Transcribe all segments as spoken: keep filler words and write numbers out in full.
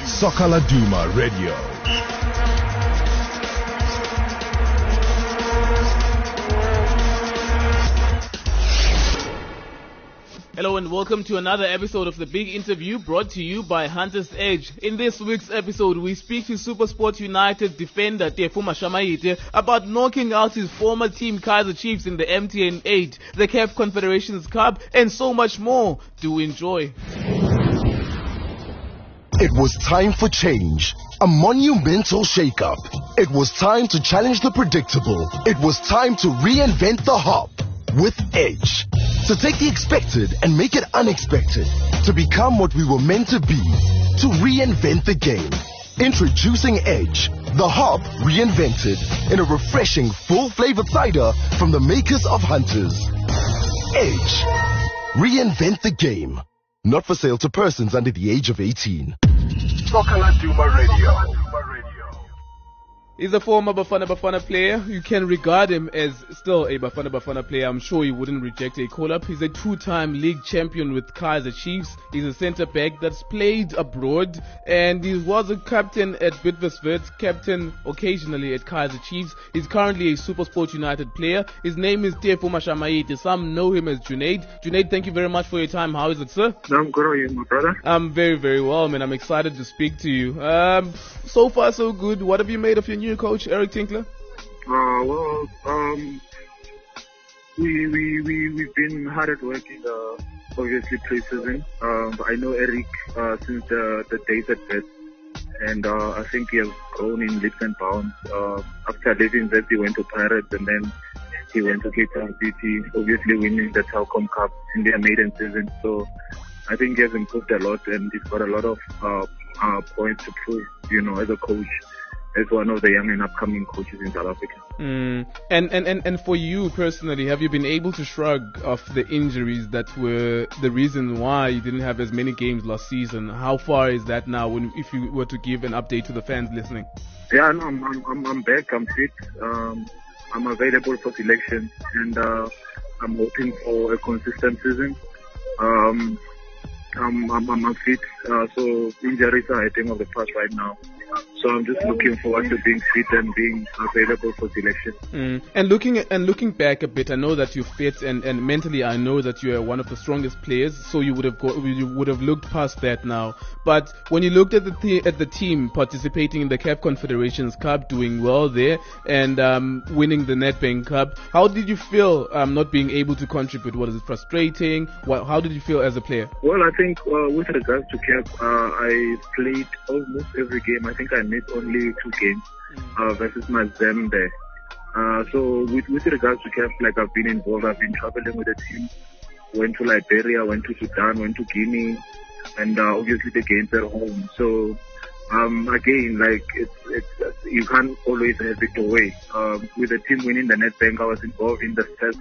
Soccer Laduma Radio. Hello and welcome to another episode of The Big Interview, brought to you by Hunters Edge. In this week's episode, we speak to SuperSport United defender Tefuma Shamaite about knocking out his former team Kaizer Chiefs in the M T N eight, the C A F Confederations Cup, and so much more. Do enjoy. It was time for change, a monumental shake-up. It was time to challenge the predictable. It was time to reinvent the hop with Edge. To take the expected and make it unexpected. To become what we were meant to be. To reinvent the game. Introducing Edge, the hop reinvented in a refreshing full-flavored cider from the makers of Hunters. Edge. Reinvent the game. Not for sale to persons under the age of eighteen. Soccer Laduma Radio. He's a former Bafana Bafana player. You can regard him as still a Bafana Bafana player. I'm sure he wouldn't reject a call-up. He's a two-time league champion with Kaizer Chiefs. He's a centre-back that's played abroad, and he was a captain at Bidvest, captain occasionally at Kaizer Chiefs. He's currently a SuperSport United player. His name is Tefuma Shamaite. Some know him as Junaid. Junaid, thank you very much for your time. How is it, sir? I'm good. How are you, my brother? I'm very, very well, man. I'm excited to speak to you. Um, so far, so good. What have you made of your new coach, Eric Tinkler? Uh, well, um, we, we, we, we've been hard at work in the, obviously, pre-season. Um, I know Eric uh, since the, the days at Vets, and uh, I think he has grown in leaps and bounds. Uh, after leaving Vets, he went to Pirates, and then he went to Cape Town City, obviously winning the Telkom Cup in their maiden season. So I think he has improved a lot, and he's got a lot of uh, uh, points to prove, you know, as a coach, as one of the young and upcoming coaches in South Africa. Mm. And, and, and, and for you personally, have you been able to shrug off the injuries that were the reason why you didn't have as many games last season? How far is that now, when, if you were to give an update to the fans listening? Yeah, no, I'm, I'm, I'm back, I'm fit, um, I'm available for selection, and uh, I'm hoping for a consistent season. Um, I'm, I'm, I'm fit, uh, so injuries are a thing of the past right now. So I'm just looking forward to being fit and being available for selection. Mm. And looking at, and looking back a bit, I know that you're fit, and, and mentally I know that you are one of the strongest players. So you would have go, you would have looked past that now. But when you looked at the th- at the team participating in the C A F Confederations Cup, doing well there, and um, winning the Nedbank Cup, how did you feel um, not being able to contribute? Was it frustrating? What, how did you feel as a player? Well, I think uh, with regards to C A F, uh, I played almost every game. I think I missed only two games uh, versus Mazembe. Uh, so with, with regards to C A F, like I've been involved, I've been traveling with the team. Went to Liberia, went to Sudan, went to Guinea, and uh, obviously the games at home. So um, again, like it's, it's you can't always have it away. Uh, with the team winning the Nedbank, I was involved in the first.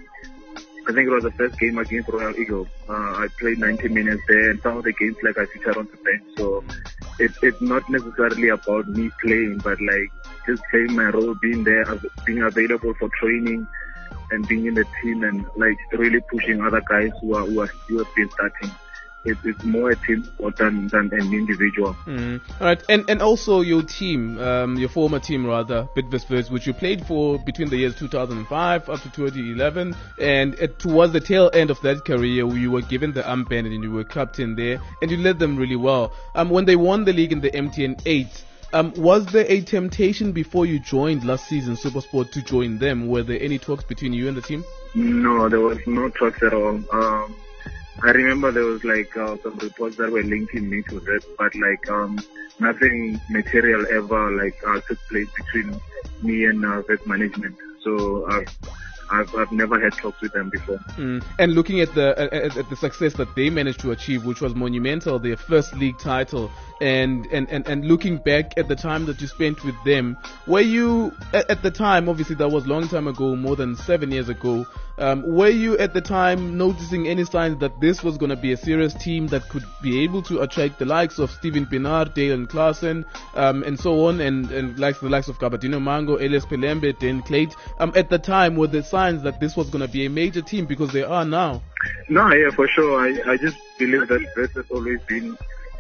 I think it was the first game against Royal Eagles. Uh, I played ninety minutes there, and some of the games like I featured on the bench. So it, it's not necessarily about me playing, but like just playing my role, being there, being available for training, and being in the team, and like really pushing other guys who are who are still been starting. It's, it's more a team sport than, than an individual. Mm. All right, and and also your team, um, your former team rather, Bidvest, which you played for between the years two thousand five up to twenty eleven, and it, towards the tail end of that career, you were given the armband and you were captain there, and you led them really well. Um, when they won the league in the M T N eight. Um, was there a temptation before you joined last season SuperSport to join them? Were there any talks between you and the team? No, there was no talks at all. Um, I remember there was like uh, some reports that were linking me to that, but like um, nothing material ever like uh, took place between me and uh, Vet management. So uh, I've I've never had talks with them before. Mm. And looking at the at, at the success that they managed to achieve, which was monumental, their first league title, and, and, and, and looking back at the time that you spent with them, were you at, at the time, obviously that was a long time ago, more than seven years ago, um, were you at the time noticing any signs that this was going to be a serious team that could be able to attract the likes of Steven Pienaar, Dalen Klaasen, um, and so on, and, and likes the likes of Kabatino Mango, Elias Pelembe, Dan Clayt? Um, at the time, were there signs that this was going to be a major team, because they are now? No, yeah, for sure. I, I just believe that Vets has always been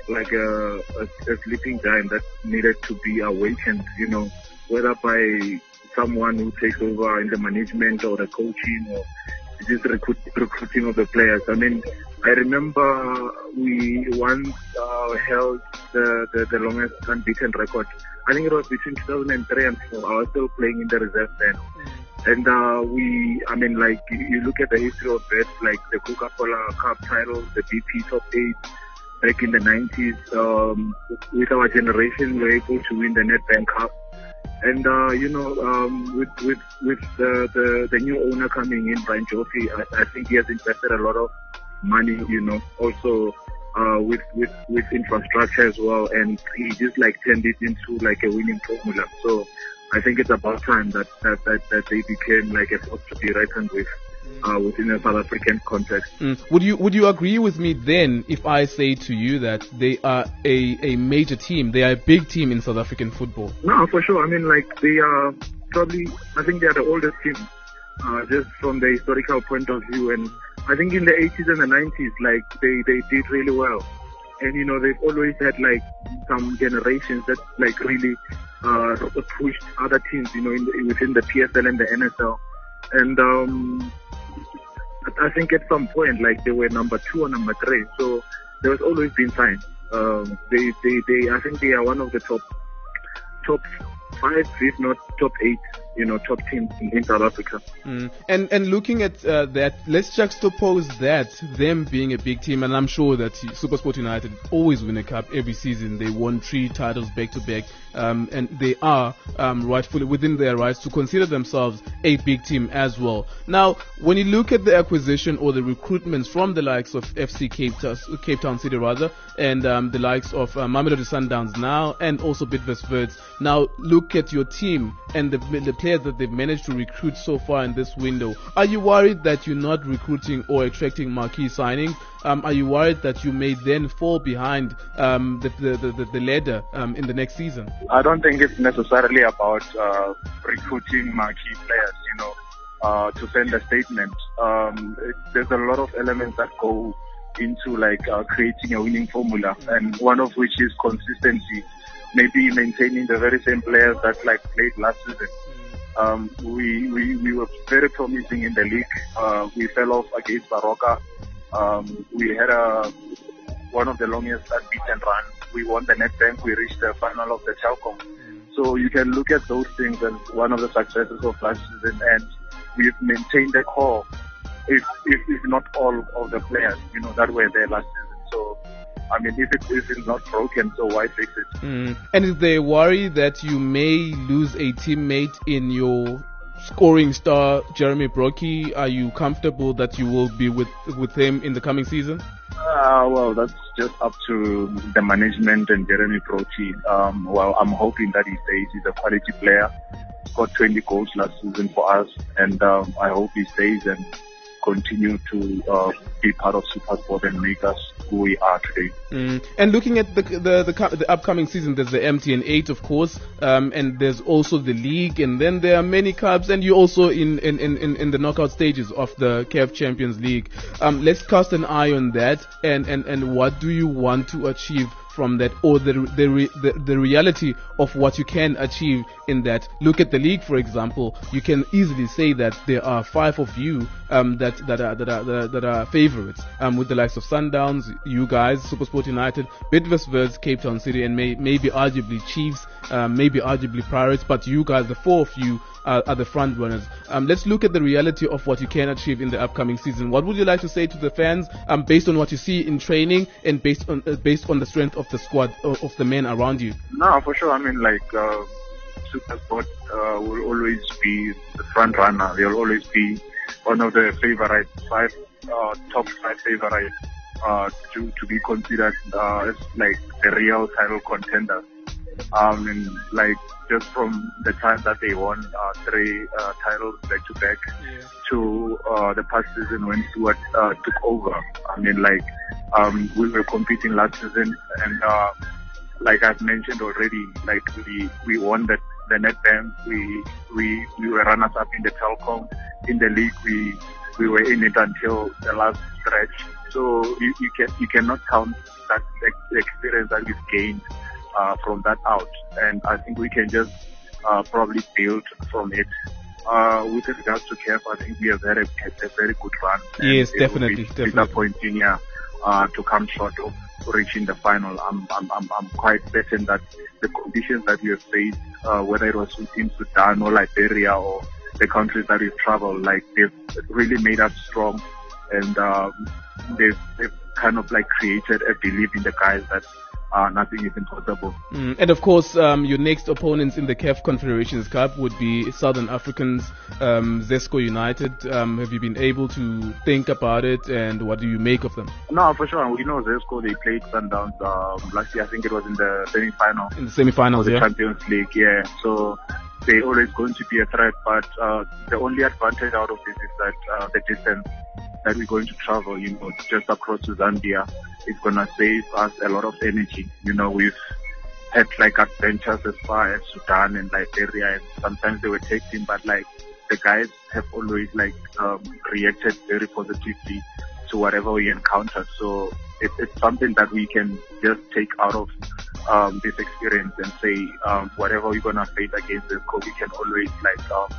like a, a, a sleeping giant that needed to be awakened, you know, whether by someone who takes over in the management or the coaching or just recruit, recruiting of the players. I mean, I remember we once uh, held the, the, the longest unbeaten record. I think it was between two thousand three and four. I was still playing in the reserve then. And uh, we, I mean, like, you look at the history of it, like the Coca-Cola Cup title, the B P Top eight back in the nineties. Um, with our generation, we were able to win the Nedbank Cup. And, uh, you know, um, with, with, with the, the, the new owner coming in, Brian Joffrey, I, I think he has invested a lot of money, you know, also, uh, with, with, with infrastructure as well. And he just like turned it into like a winning formula. So I think it's about time that, that, that, that they became like a force to be reckoned with. Uh, within a South African context. Mm. Would you would you agree with me then if I say to you that they are a, a major team, they are a big team in South African football? No, for sure. I mean, like, they are probably, I think they are the oldest team, uh, just from the historical point of view. And I think in the eighties and the nineties, like, they, they did really well. And, you know, they've always had, like, some generations that, like, really uh, pushed other teams, you know, in the, within the P S L and the N S L. And, um... I think at some point, like, they were number two or number three, so there has always been time. Um, they, they, they, I think they are one of the top, top five, if not top eight, you know, top teams in, in South Africa. Mm. And and looking at uh, that, let's juxtapose that, them being a big team, and I'm sure that SuperSport United always win a cup every season. They won three titles back to back, um, and they are um, rightfully within their rights to consider themselves a big team as well. Now, when you look at the acquisition or the recruitments from the likes of F C Cape Town, Cape Town City rather, and um, the likes of uh, Mamelodi Sundowns now, and also Bidvest. Now, look at your team and the, the players that they've managed to recruit so far in this window. Are you worried that you're not recruiting or attracting marquee signings? Um, are you worried that you may then fall behind um, the, the, the, the ladder um, in the next season? I don't think it's necessarily about uh, recruiting marquee players, you know, uh, to send a statement. Um, it, there's a lot of elements that go into like uh, creating a winning formula, and one of which is consistency. Maybe maintaining the very same players that like played last season. Um, we, we, we were very promising in the league. Uh, we fell off against Baroka. Um, we had a, one of the longest unbeaten runs. We won the Nedbank. We reached the final of the Telkom. So you can look at those things as one of the successes of last season, and we've maintained the core, if, if, if not all of the players, you know, that were there last season. So, I mean, if, it, if it's not broken, so why fix it? Mm. And is there a worry that you may lose a teammate in your scoring star, Jeremy Brockie? Are you comfortable that you will be with with him in the coming season? Uh, well, that's just up to the management and Jeremy Brockie. Um, well, I'm hoping that he stays. He's a quality player. Got twenty goals last season for us, and um, I hope he stays and continue to uh, be part of SuperSport and make us who we are today. Mm. And looking at the, the the the upcoming season, there's the M T N eight, of course, um, and there's also the league, and then there are many cups, and you're also in in, in, in the knockout stages of the C A F Champions League. Um, let's cast an eye on that, and, and, and what do you want to achieve from that, or the the, re, the the reality of what you can achieve in that? Look at the league, for example. You can easily say that there are five of you um, that that are that are that are, that are favorites, um, with the likes of Sundowns, you guys, SuperSport United, Bidvest, Cape Town City, and may, maybe arguably Chiefs, um, maybe arguably Pirates. But you guys, the four of you, are, are the front runners. Um, let's look at the reality of what you can achieve in the upcoming season. What would you like to say to the fans, um, based on what you see in training and based on uh, based on the strength of the squad of, of the men around you? No, for sure. I mean, like, uh, SuperSport uh, will always be the front runner. They'll always be one of the favorite five, uh, top five favorites uh, to to be considered uh, as like the real title contender. Um, and like just from the time that they won uh, three uh, titles back to back to uh, the past season when Stuart uh, took over. I mean, like um, we were competing last season, and uh, like I've mentioned already, like we we won the the Nedbank. We we we were runners up in the Telkom. In the league, we we were in it until the last stretch. So you, you can you cannot count that the experience that we've gained uh, from that out, and I think we can just uh, probably build from it. Uh, with regards to C A F, I think we have had a, a very good run. Yes, it definitely, would be definitely. disappointing, yeah, uh, to come short of reaching the final. I'm, I'm, I'm, I'm quite certain that the conditions that we have faced, uh, whether it was within Sudan or Liberia or the countries that we've traveled, like they've really made us strong, and um, they've, they've kind of like created a belief in the guys that uh, nothing is impossible. Mm. And of course, um, your next opponents in the C A F Confederations Cup would be Southern Africans, um, Zesco United. Um, have you been able to think about it, and what do you make of them? No, for sure. We know Zesco, they played Sundowns um, last year. I think it was in the semi-final. In the semi-finals, the yeah. Champions League, yeah. So they're always going to be a threat, but uh, the only advantage out of this is that uh, the distance that we're going to travel, you know, just across to Zambia, is going to save us a lot of energy. You know, we've had like adventures as far as Sudan and Liberia, and sometimes they were taking, but like the guys have always like um, reacted very positively to whatever we encountered. So it, it's something that we can just take out of um, this experience and say um, whatever we're gonna face against this, we can always like um,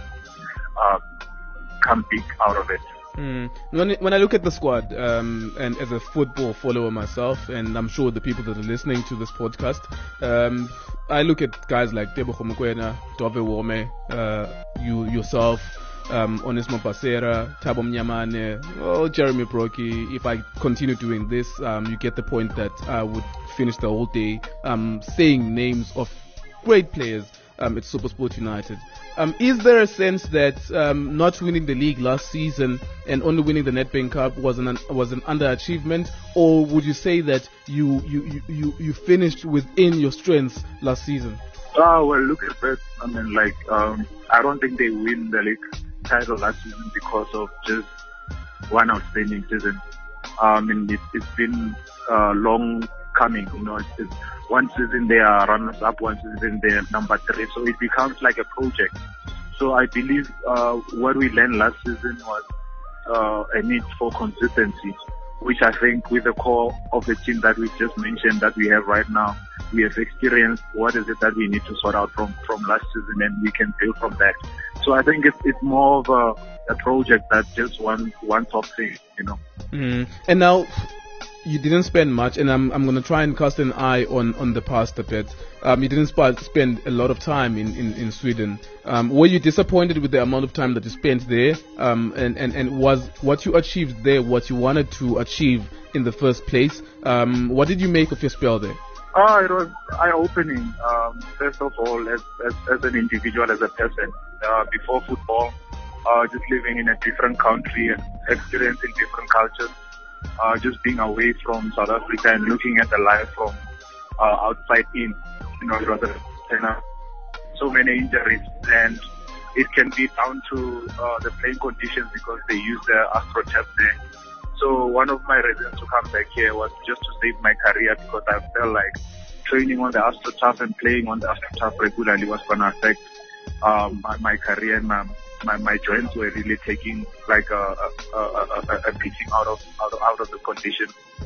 uh, come big out of it. Mm. When, when I look at the squad, um, and as a football follower myself, and I'm sure the people that are listening to this podcast, um, I look at guys like Tebogo Mokoena, Dove Wome, uh, you yourself, um, Onesmo Pasera, Thabo Mnyamane, oh, Jeremy Brocky. If I continue doing this, um, you get the point that I would finish the whole day um, saying names of great players um, at SuperSport United. Um, is there a sense that um, not winning the league last season and only winning the Nedbank Cup was an was an underachievement, or would you say that you you, you, you finished within your strengths last season? Oh, well, look at that. I mean, like, um, I don't think they win the league title last season because of just one outstanding season. I mean, it, it's been uh, long coming, you know. It's, it's one season they are runners up, one season they are number three, so it becomes like a project. So I believe uh, what we learned last season was uh, a need for consistency, which I think with the core of the team that we just mentioned that we have right now, we have experienced what is it that we need to sort out from, from last season, and we can build from that. So I think it's, it's more of a, a project that just one one top thing, you know. Mm. And now, you didn't spend much, and I'm I'm going to try and cast an eye on, on the past a bit. Um, you didn't sp- spend a lot of time in, in, in Sweden. Um, were you disappointed with the amount of time that you spent there? Um, and, and, and was what you achieved there what you wanted to achieve in the first place? Um, what did you make of your spell there? Oh, it was eye-opening. Um, first of all, as, as, as an individual, as a person, uh, before football, uh, just living in a different country and experiencing different cultures. Uh, just being away from South Africa and looking at the life from uh, outside in, you know, rather than uh, so many injuries, and it can be down to uh, the playing conditions because they use the AstroTurf there. So one of my reasons to come back here was just to save my career, because I felt like training on the AstroTurf and playing on the AstroTurf regularly was going to affect um, my, my career, and my, my my joints were really taking like a a, a, a, a beating out of out of out of the condition.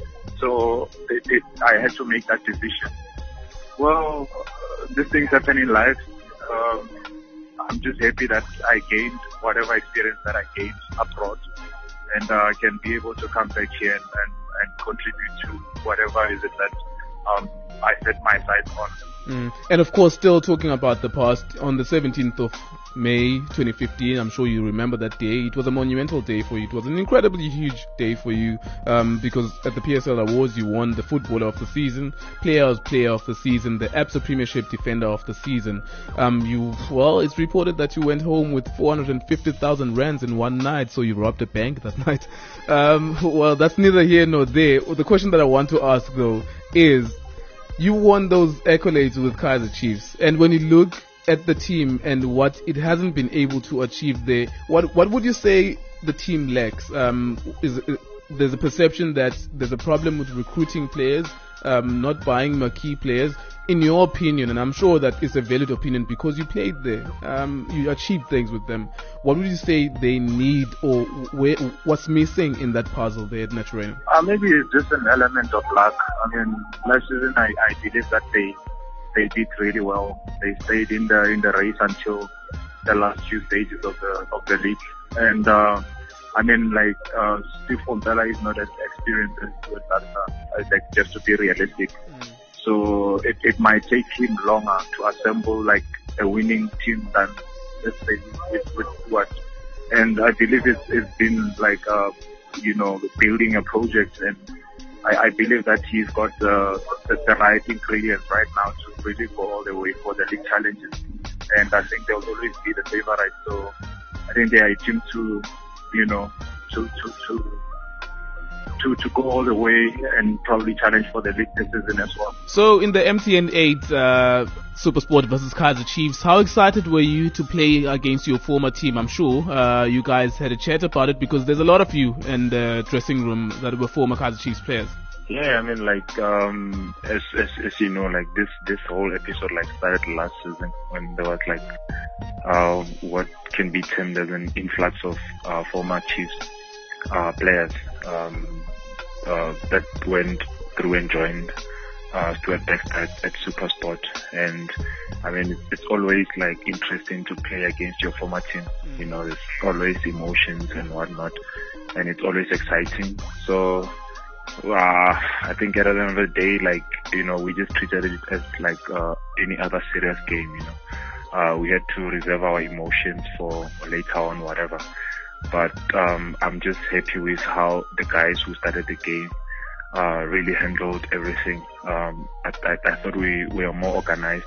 So it, it, I had to make that decision. Well, uh, these things happen in life. Um, I'm just happy that I gained whatever experience that I gained abroad, and uh, I can be able to come back here and, and, and contribute to whatever is it that um, I set my sights on. Mm. And of course, still talking about the past, on the seventeenth of May twenty fifteen, I'm sure you remember that day. It was a monumental day for you. It was an incredibly huge day for you, um, because at the P S L Awards you won the Footballer of the Season, Players Player of the Season, the Absa Premiership Defender of the Season. Um, you well, it's reported that you went home with four hundred fifty thousand rands in one night, so you robbed a bank that night. Um, well, that's neither here nor there. The question that I want to ask though is, you won those accolades with Kaizer Chiefs, and when you look at the team and what it hasn't been able to achieve there, what what would you say the team lacks? Um, is uh, there's a perception that there's a problem with recruiting players, um, not buying marquee players. in your opinion, and I'm sure that is a valid opinion because you played there, um, you achieved things with them, what would you say they need, or where, what's missing in that puzzle there at Natureno? Uh, maybe it's just an element of luck. I mean, last season I, I believe that they they did really well. They stayed in the in the race until the last few stages of the of the league, and uh, I mean, like uh, Steve Fontella is not as experienced as with that. Uh, like just to be realistic. Mm. So it, it might take him longer to assemble like a winning team than let's say with, with what. And I believe it's, it's been like uh, you know building a project, and I, I believe that he's got uh, the, the right ingredients right now to really go all the way for the league challenges. And I think they'll always be the favorite. So I think they are a team to you know to to to. To, to go all the way and probably challenge for the league this season as well. So in the M T N eight uh, Supersport versus Kaizer Chiefs, how excited were you to play against your former team? I'm sure uh, you guys had a chat about it because there's a lot of you in the dressing room that were former Kaizer Chiefs players. Yeah, I mean, like um, as, as as you know, like this this whole episode like started last season when there was like uh, what can be termed as an influx of uh, former Chiefs uh, players. Um, Uh, that went through and joined uh, Stuart Baxter at, at Supersport, and I mean it's, it's always like interesting to play against your former team. Mm. You know, there's always emotions and whatnot, and it's always exciting. So uh, I think at the end of the day, like you know, we just treated it as like uh, any other serious game. You know, uh, we had to reserve our emotions for later on, whatever. But um, I'm just happy with how the guys who started the game uh, really handled everything. Um, I, I, I thought we were more organized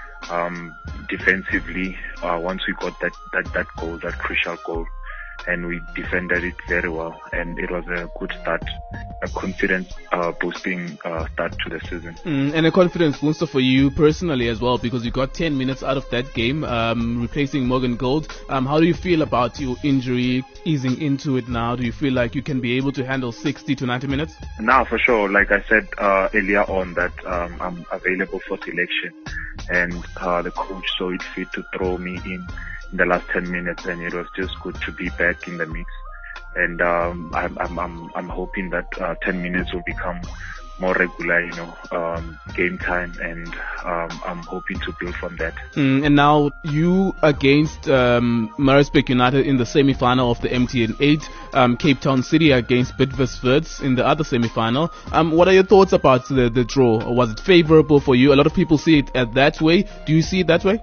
um, defensively. Uh, once we got that, that, that goal, that crucial goal, and we defended it very well, and it was a good start, a confidence uh, boosting uh, start to the season. Mm, and a confidence booster for you personally as well, because you got ten minutes out of that game, um, replacing Morgan Gold. Um, how do you feel about your injury easing into it now? Do you feel like you can be able to handle sixty to ninety minutes? Now, for sure. Like I said uh, earlier on, that um, I'm available for selection, and uh, the coach saw it fit to throw me in in the last ten minutes, and it was just good to be back in the mix. And um, I'm, I'm, I'm, I'm hoping that uh, ten minutes will become more regular, you know, um, game time, and um, I'm hoping to build from that. Mm, and now you against um, Maritzburg United in the semi-final of the M T N eight, um, Cape Town City against Bidvest Wits in the other semi-final. Um, what are your thoughts about the, the draw? Was it favorable for you? A lot of people see it at that way. Do you see it that way?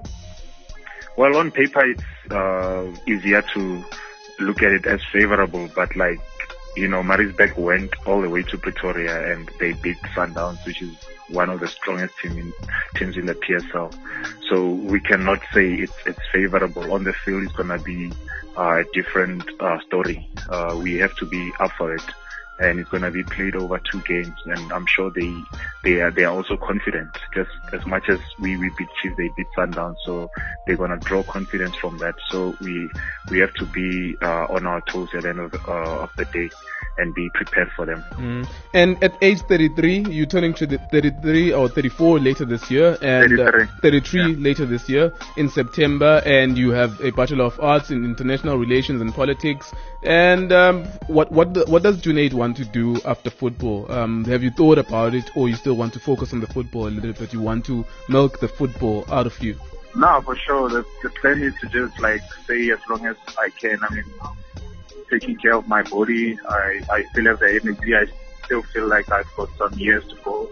Well, on paper, it's uh, easier to look at it as favorable, but like, you know, Maritzburg went all the way to Pretoria and they beat Sundowns, which is one of the strongest team in, teams in the P S L. So we cannot say it's, it's favorable. On the field, it's going to be uh, a different uh, story. Uh, we have to be up for it. And it's going to be played over two games, and I'm sure they they are they are also confident. Just as much as we, we beat Chiefs, they beat Sundowns, so they're going to draw confidence from that. So we we have to be uh, on our toes at the end of the, uh, of the day and be prepared for them. Mm. And at age thirty-three, you're turning to the thirty-three or thirty-four later this year, and thirty-three, uh, thirty-three yeah. later this year in September, and you have a Bachelor of Arts in International Relations and Politics. And um, what what the, what does Junaid want to do after football? Um, have you thought about it, or you still want to focus on the football a little bit? You want to milk the football out of you? No, for sure. The, the plan is to just like stay as long as I can. I mean, taking care of my body. I, I still have the energy. I still feel like I've got some years to go.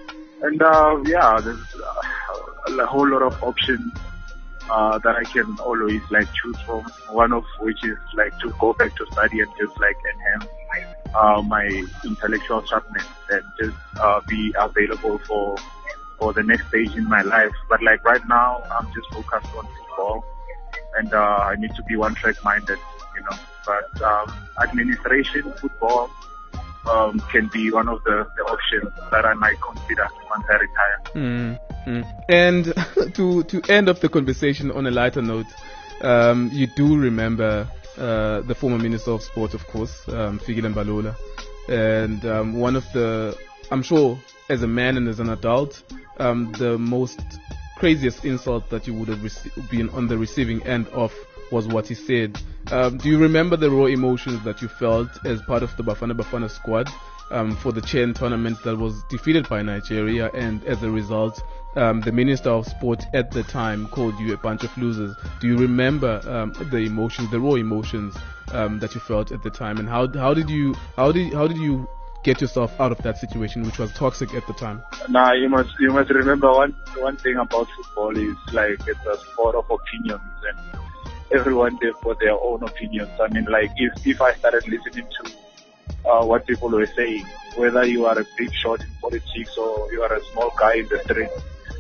And uh, yeah, there's uh, a whole lot of options uh, that I can always like choose from. One of which is like to go back to study and just like enhance uh, my intellectual sharpness and just uh, be available for for the next stage in my life. But like right now, I'm just focused on football, and uh, I need to be one-track minded, you know. But um, administration, football, um, can be one of the, the options that I might consider once I retire. Mm, mm. And to to end off the conversation on a lighter note, um, you do remember uh, the former Minister of Sport, of course, um, Fikile Mbalula, and um, one of the I'm sure as a man and as an adult, um, the most craziest insult that you would have rece- been on the receiving end of was what he said. Um, do you remember the raw emotions that you felt as part of the Bafana Bafana squad um, for the Chen tournament that was defeated by Nigeria, and as a result, um, the Minister of Sport at the time called you a bunch of losers? Do you remember um, the emotions, the raw emotions um, that you felt at the time, and how how did you how did how did you get yourself out of that situation, which was toxic at the time? Nah, you must you must remember one one thing about football is like it's a sport of opinions, and everyone there for their own opinions. I mean, like if if I started listening to uh, what people were saying, whether you are a big shot in politics or you are a small guy in the street,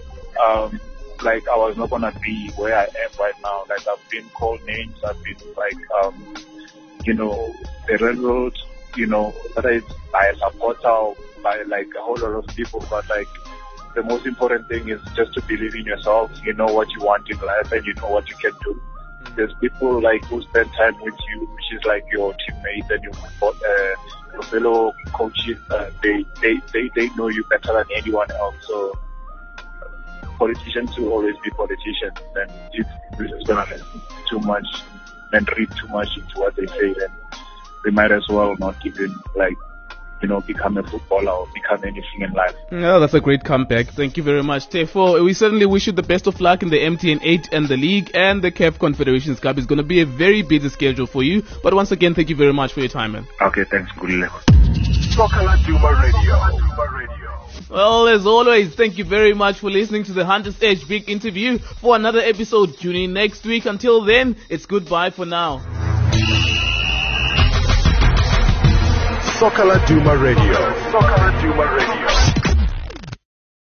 um, like I was not gonna be where I am right now. Like I've been called names, I've been like, um, you know, the railroad, you know, whether it's by a supporter or by like a whole lot of people, but like the most important thing is just to believe in yourself. You know what you want in life and you know what you can do. There's people like who spend time with you, which is like your teammates and your, uh, your fellow coaches. Uh, they, they, they, they know you better than anyone else. So politicians will always be politicians. And if we're just gonna listen too much and read too much into what they say, then we might as well not even like, you know, become a footballer or become anything in life. Yeah, that's a great comeback. Thank you very much, Tefo. We certainly wish you the best of luck in the M T N eight and the league, and the C A F Confederations Cup is going to be a very busy schedule for you. But once again, thank you very much for your time, man. Okay, thanks, Gulile. Soccer Laduma Radio. Well, as always, thank you very much for listening to the Hunters Edge Big Interview. For another episode, tune in next week. Until then, it's goodbye for now. Soccer Laduma Radio. Soccer Laduma Radio.